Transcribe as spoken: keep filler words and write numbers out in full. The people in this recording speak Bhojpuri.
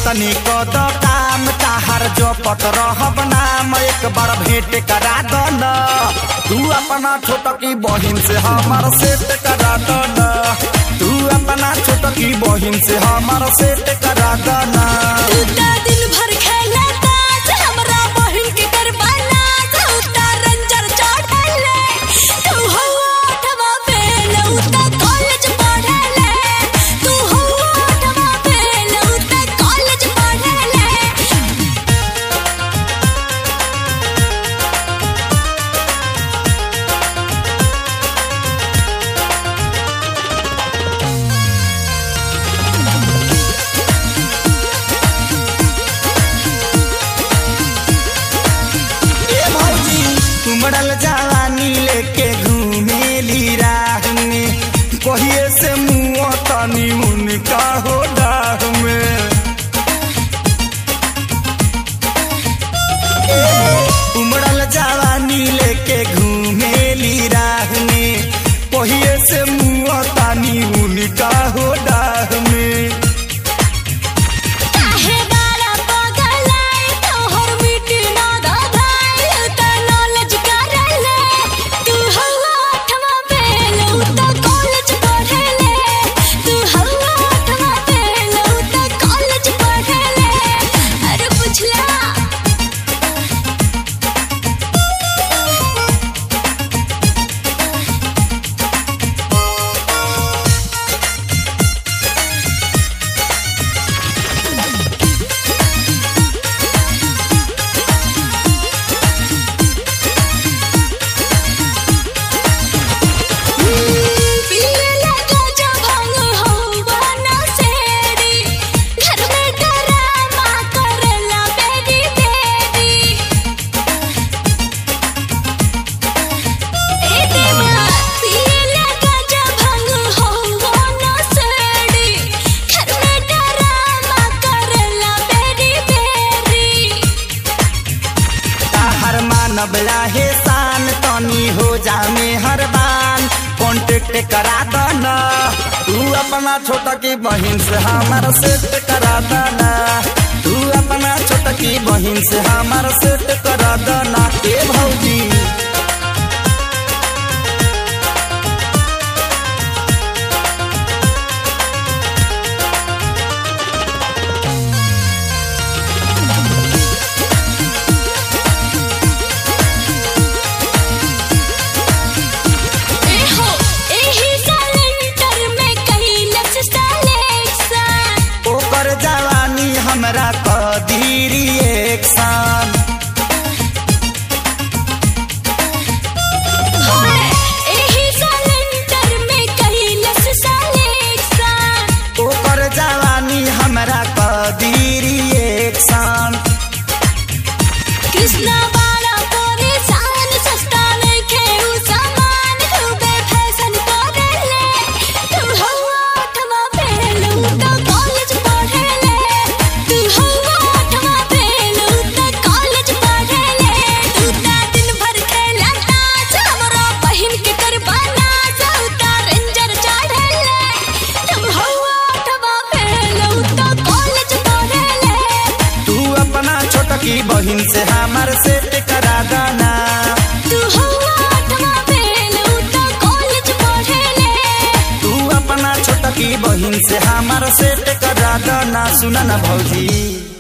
तनी कद काम ताहार जो पत रहब नाम एक बार भेंट करा दो न तू अपना छोटकी बहिन से हमार सेट करा दो न तू अपना छोटकी बहिन से हमार सेट करा दो न दिन भर खेला ताश हमरा बहिन के करवाना उता रंजर चढ़ले तू हो आठवा फेल उता कॉलेज पढ़ले तू हो आठवा फेल उता कॉलेज पढ़ले उमड़ल जवानी लेके घूमेली राह में कहिए से मुँह तनी उनका हो डाह में उमड़ल जवानी लेके घूमेली राह में कहिए से मुँह तनी उनका हो डाह में नबला शान तनी हो जा मेहरबान कॉन्टेक्ट करा दो न तू अपना छोटा की बहिन से हमार सेट करा दो न तू अपना छोटा की बहिन से हमार सेट करा दो न ए भौजी हमरा कदीरी एक शान एही सिलेंडर में कैलस सिलेक्शन ओकर जवानी हमरा कदीरी एक शान कृष्णा बाड़ा परेशान सस्ता नइखे उ सामान खूबे फैशन करेले तू हो आठवा फेल उता कॉलेज पढ़ले तू हो आठवा फेल उता कॉलेज पढ़ले उता दिन भर खेला ताश हमरा बहिन के करवाना उता रंजर चढ़ले तू हो आठवा फेल उता कॉलेज पढ़ले तू अपना छोटकी बहिन से हमार सेट करा देना तू हो आठवा फेल उता कॉलेज पढ़ले तू अपना छोटकी बहिन से हमार सेट करा देना सुना ना भौजी।